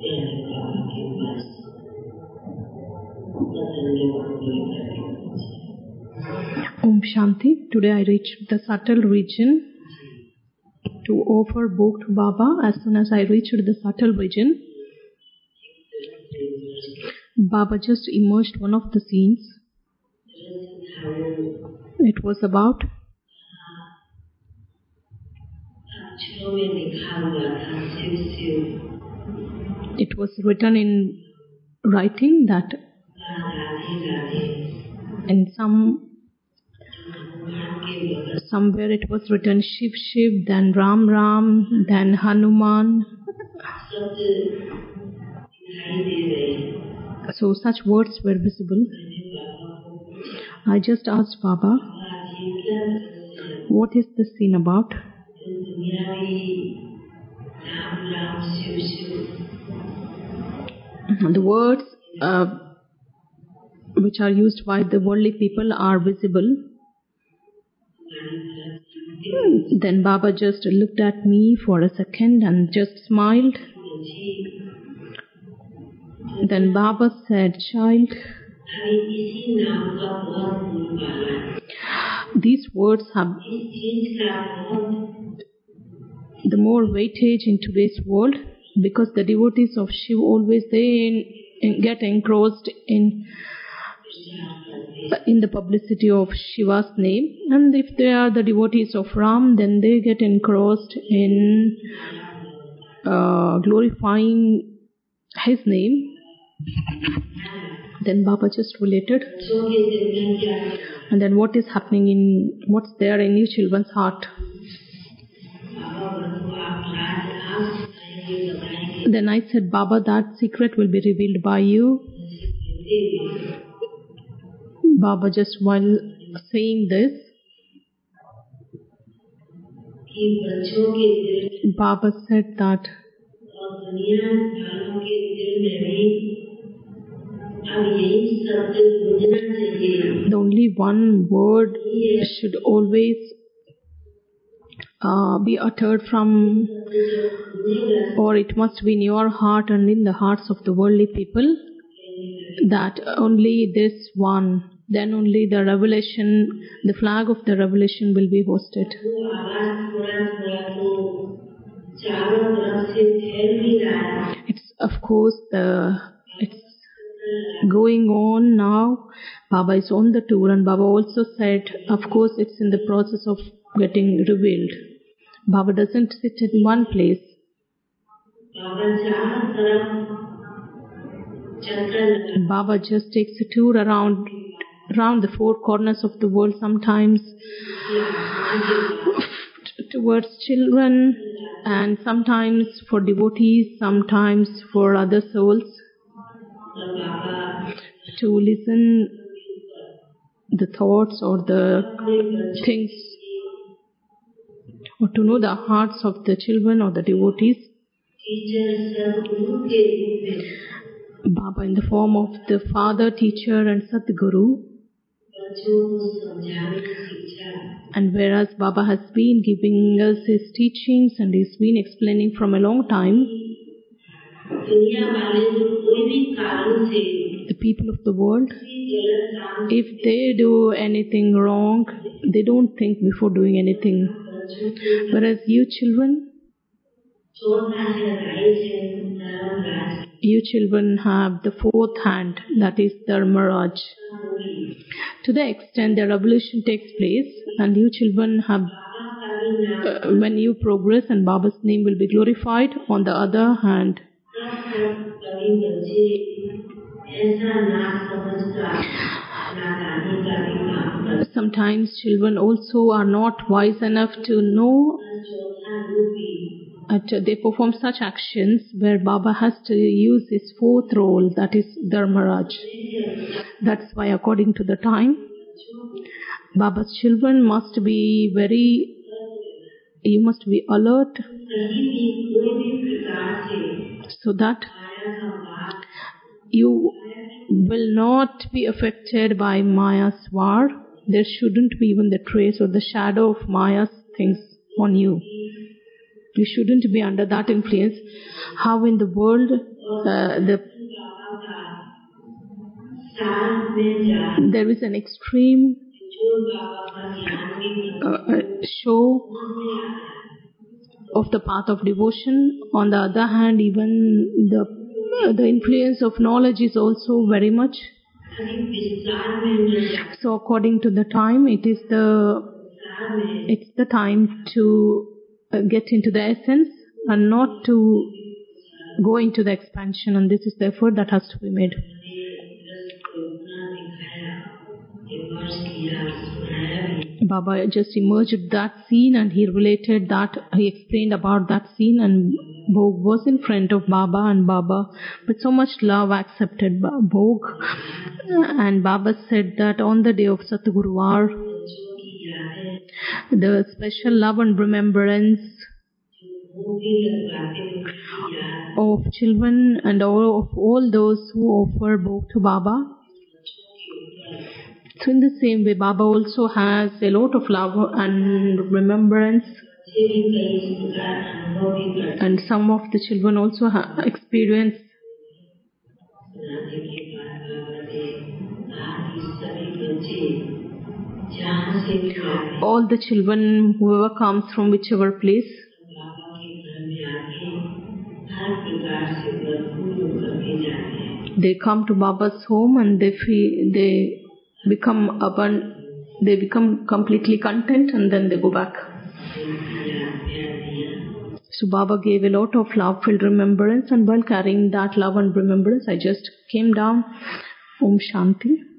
Om Shanti. Today I reached the subtle region to offer book to Baba. As soon as I reached the subtle region, Baba just emerged one of the scenes. It was about it was written in writing that in somewhere it was written Shiv Shiv, then Ram Ram, then Hanuman. So such words were visible. I just asked Baba, what is this scene about? The words which are used by the worldly people are visible. Then Baba just looked at me for a second and just smiled. Then Baba said, child, these words have the more weightage in today's world because the devotees of Shiv always get engrossed in the publicity of Shiva's name, and if they are the devotees of Ram, then they get engrossed in glorifying his name. Then Baba just related. And then what is happening what's there in you children's heart? Then I said, Baba, that secret will be revealed by you. Baba just while saying this, Baba said that the only one word should always be uttered from, or it must be in your heart and in the hearts of the worldly people, that only this one, then only the revelation, the flag of the revelation will be hosted. It's of course it's going on now. Baba is on the tour, and Baba also said, of course, it's in the process of getting revealed. Baba doesn't sit in one place. Baba just takes a tour around the four corners of the world, sometimes towards children, and sometimes for devotees, sometimes for other souls, to listen the thoughts or the things, or to know the hearts of the children or the devotees. Baba in the form of the father, teacher and Sadguru. And whereas Baba has been giving us his teachings and he's been explaining from a long time, the people of the world, if they do anything wrong, they don't think before doing anything. Whereas you children have the fourth hand, that is Dharmaraj. To the extent the revolution takes place, and you children have, when you progress and Baba's name will be glorified. On the other hand, sometimes children also are not wise enough to know. They perform such actions where Baba has to use his fourth role, that is Dharmaraj. That's why according to the time, Baba's children must be you must be alert, so that you will not be affected by Maya's war. There shouldn't be even the trace or the shadow of Maya's things on you. You shouldn't be under that influence. How in the world there is an extreme show of the path of devotion. On the other hand, even the influence of knowledge is also very much. So according to the time, it's the time to get into the essence and not to go into the expansion, and this is the effort that has to be made. Baba just emerged that scene and he related that, he explained about that scene, and Bhog was in front of Baba, and Baba with so much love accepted Bhog, and Baba said that on the day of Satguruvar, the special love and remembrance of children and all those who offer Bhog to Baba. So in the same way, Baba also has a lot of love and remembrance, and some of the children also experience all the children, whoever comes from whichever place, they come to Baba's home and they become completely content, and then they go back. So Baba gave a lot of love-filled remembrance, and while carrying that love and remembrance, I just came down. Om Shanti.